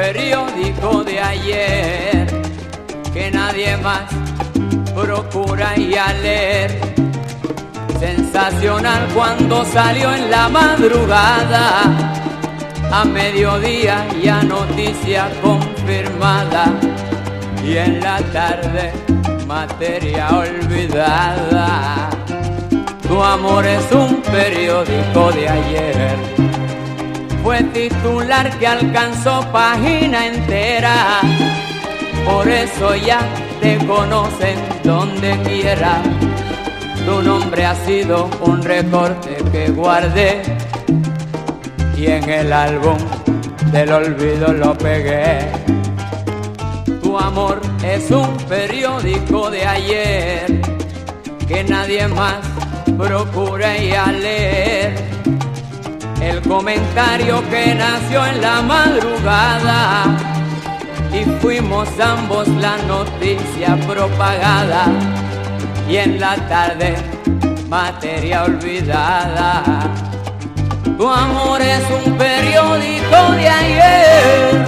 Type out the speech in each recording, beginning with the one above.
periódico de ayer que nadie más procura y a leer. Sensacional cuando salió en la madrugada, a mediodía ya noticia confirmada, y en la tarde materia olvidada. Tu amor es un periódico de ayer, fue titular que alcanzó página entera, por eso ya te conocen donde quiera. Tu nombre ha sido un recorte que guardé y en el álbum del olvido lo pegué. Tu amor es un periódico de ayer que nadie más procura ir a leer. El comentario que nació en la madrugada y fuimos ambos la noticia propagada, y en la tarde materia olvidada. Tu amor es un periódico de ayer.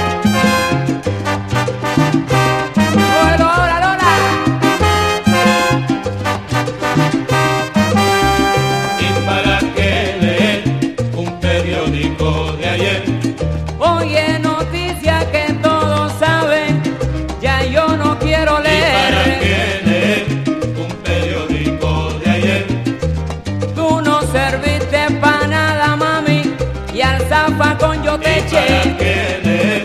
¡Lola, Lola! ¿Y para qué leer un periódico de ayer? Oye, noticia que todos saben, ya yo no quiero leer. ¿Y para qué leer un periódico de ayer? Tú no serviste pa' nada, mami, y al zafacón yo te ¿Y para eché. qué